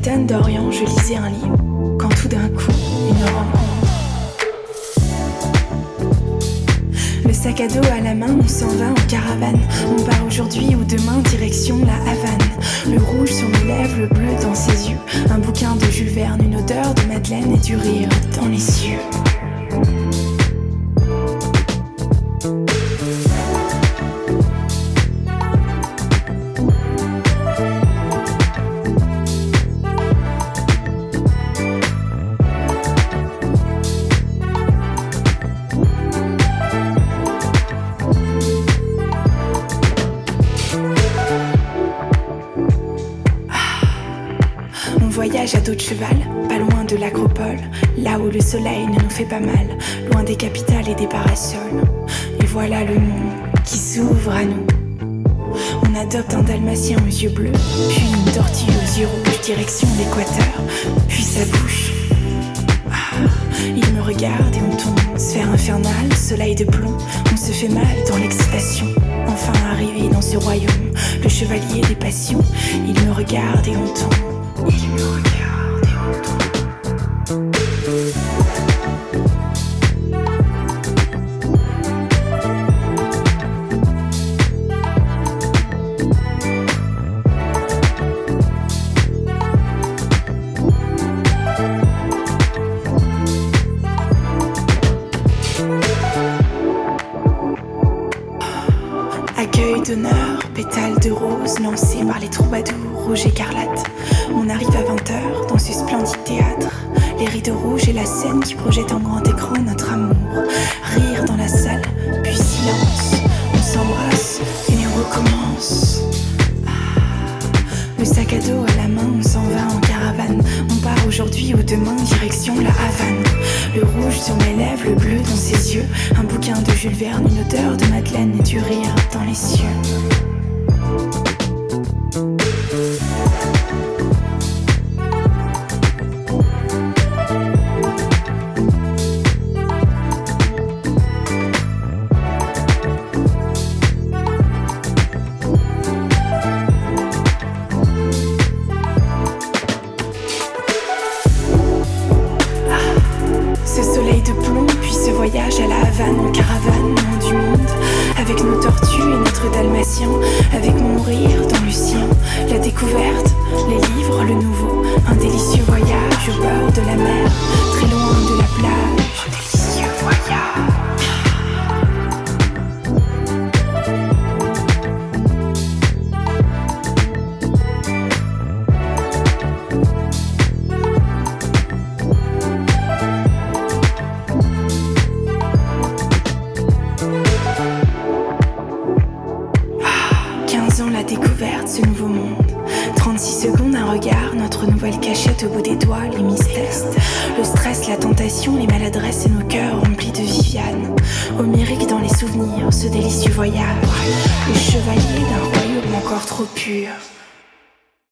Bretagne d'Orient, je lisais un livre, quand tout d'un coup, une rencontre. Le sac à dos à la main, on s'en va en caravane. On part aujourd'hui ou demain, direction la Havane. Le rouge sur mes lèvres, le bleu dans ses yeux. Un bouquin de Jules Verne, une odeur de madeleine et du rire dans les cieux. Voyage à dos de cheval, pas loin de l'acropole, là où le soleil ne nous fait pas mal, loin des capitales et des parasols. Et voilà le monde qui s'ouvre à nous. On adopte un dalmatien aux yeux bleus, puis une tortue aux yeux rouges, direction l'équateur, puis sa bouche. Il me regarde et on tombe, sphère infernale, soleil de plomb, on se fait mal dans l'excitation. Enfin arrivé dans ce royaume, le chevalier des passions, il me regarde et on tombe. Il me regarde et on tombe. Accueil d'honneur, pétales de rose lancés par les troubadours rouge écarlate. On arrive à 20h dans ce splendide théâtre. Les rideaux rouges et la scène qui projette en grand écran notre amour. Rire dans la salle, puis silence. On s'embrasse et on recommence. Le sac à dos à la main, on s'en va en caravane. On part aujourd'hui ou demain, direction la Havane. Le rouge sur mes lèvres, le bleu dans ses yeux. Un bouquin de Jules Verne, une odeur de madeleine et du rire dans les cieux. Voyage à la Havane en caravane, nom du monde, avec nos tortues et notre dalmatien, avec mon rire dans le sien, la découverte, les livres, le nouveau, un délicieux voyage au bord de la mer, très loin de la plage, un délicieux voyage. La découverte, ce nouveau monde. 36 secondes, un regard, notre nouvelle cachette au bout des doigts, les mystères. Le stress, la tentation, les maladresses et nos cœurs remplis de Viviane. Homérique dans les souvenirs, ce délicieux voyage. Le chevalier d'un royaume encore trop pur.